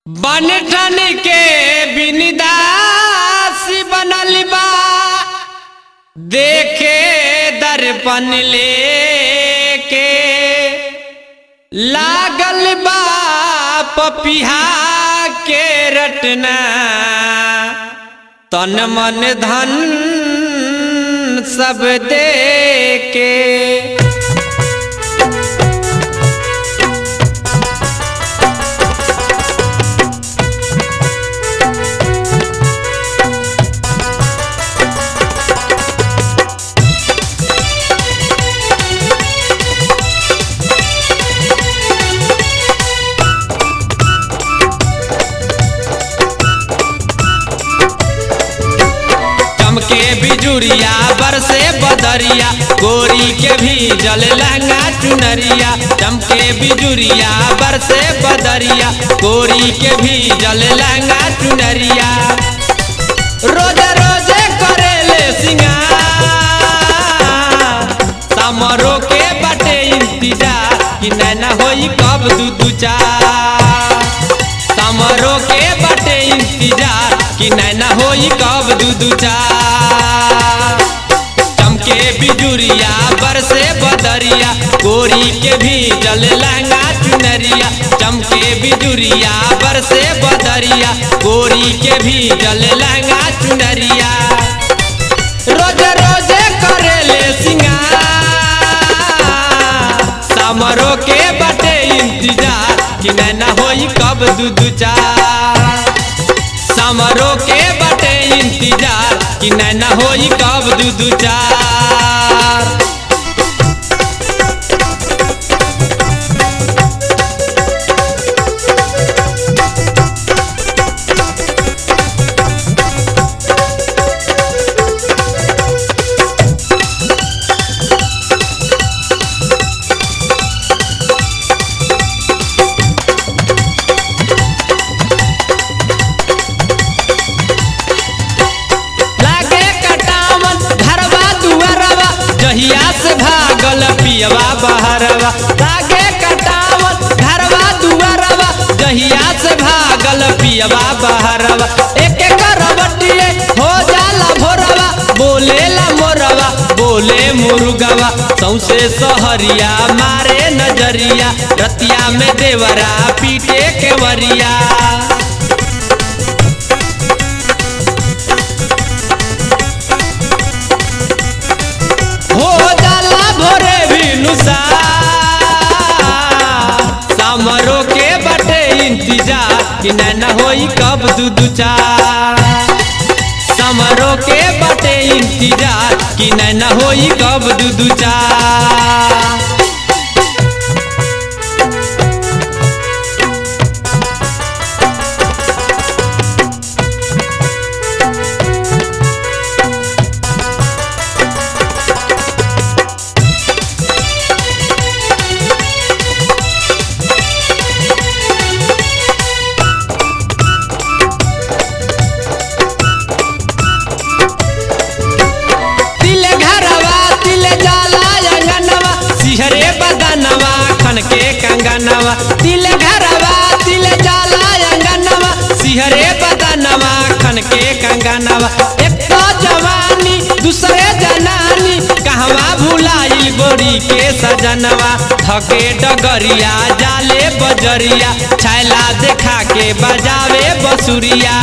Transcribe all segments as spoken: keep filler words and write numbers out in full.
बन ठन के बिनदासी बनल बा, देखे दर्पण लेके लागल बा पपिहा के रटना, तन मन धन सब दे के। चमके बिजुरिया बरसे बदरिया, गोरी के भी जल लहंगा चुनरिया। चमके बिजुरिया बरसे बदरिया, गोरी के भी जल लहंगा चुनरिया। रोजे रोजे करेले सिंगार, समरों के बटे इंतजार, कि नैना होई कब दूधू चार। समरों के बटे इंतजार, कि नैना होई कब दूधू चार। चमके बिजुरिया बरसे बदरिया, गोरी के भी जल लहंगा चुनरिया। चमके बिजुरिया बरसे बदरिया, गोरी के भी जल लहंगा चुनरिया। रोजे रोजे करेले सिंगार, समरों के बटे इंतजार, कि नैना होई कब दूधू चार। समरों के बटे इंतजार, कि नैना होई कब दूधू चार। जहिया से भागल पियवा बहरवा, लागे कटावत घरवा दुआरवा। जहिया से भागल पियवा बहरवा, एक करवटिए हो जाला भोरवा। बोलेला मोरवा बोले मुर्गवा, सौसे सहरिया मारे नजरिया। रतिया में देवरा पीटे केवरिया। समरों के बटे इंतजार, कि नैना होई कब दूधू चार। समरों के बटे इंतजार, कि नैना होई कब दूधू चार। सिहरे बदनवा खन के कंगनवा, तिल घरवा तिल जाला अंगनवा। सिहरे बदनवा खन के कंगनवा, एक तो जवानी दूसरे जनानी। कहवा भुलाइल गोरी के सजनवा, थके डगरिया जाले बजरिया। छैला देखा के बजावे बसुरिया।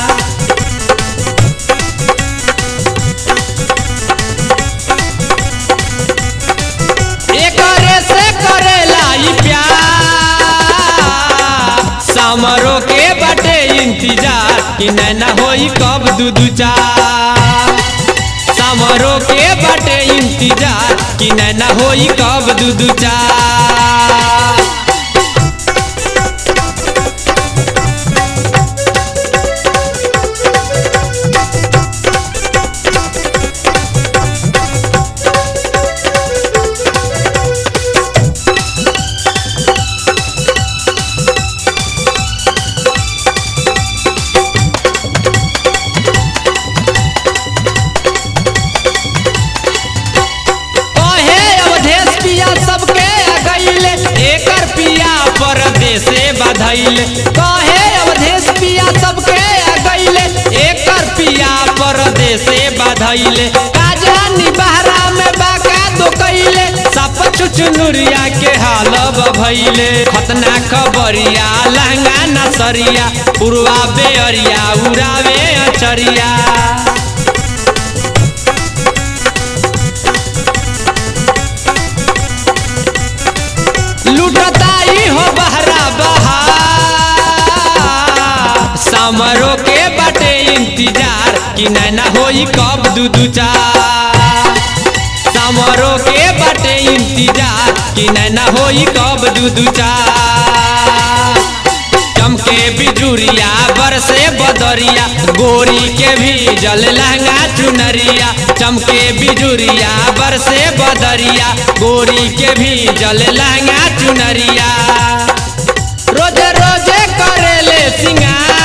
समरों के बटे इंतजार, कि नैना होई कब दूधू चार। समरों के बटे इंतजार, कि नैना होई कब दूधू चार। सबके गईले एकर पिया परदेसे बधैले कहे अब धैले काजानी बहरा में बाका दो कैले सप चुचनुरिया के हाल भैले खतना खबरिया लहंगा नसरिया पुरवा बेअरिया उड़ावे अचरिया लुटताई हो बहरा बहा समरो के बाटे इंतजार कि नैना होई कब दूधू चार समरो के बाटे इंतजार कि नैना होई कब दूधू चार चमके बिजुरिया बरसे बदरिया गोरी के भी जल लहंगा चुनरिया चमके बिजुरिया बरसे बदरिया गोरी के भी जल लहंगा चुनरिया रोजे रोजे करेले सिंगार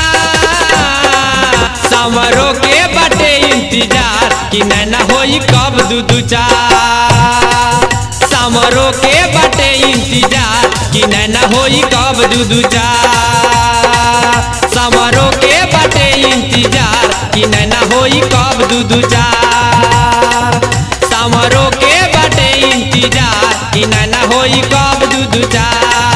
समरो के बाटे इंतजार कि नैना होई कब दूधू चार समरो के बाटे इंतजार कि नैना होई कब दूधू चार समरो के बाटे इंतजार कि नैना होई कब दूधू चार समरो के बाटे इंतजार कि नैना होई कब दूधू चार।